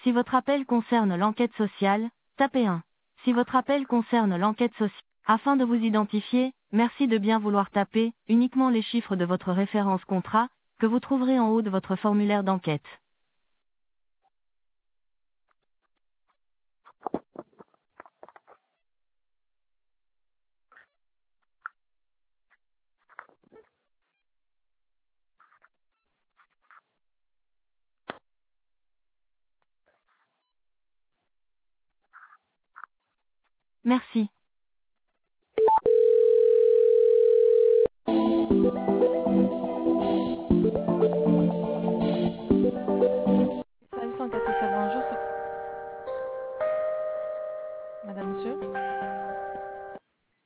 Si votre appel concerne l'enquête sociale, tapez 1. Si votre appel concerne l'enquête sociale, afin de vous identifier, merci de bien vouloir taper uniquement les chiffres de votre référence contrat, que vous trouverez en haut de votre formulaire d'enquête. Merci.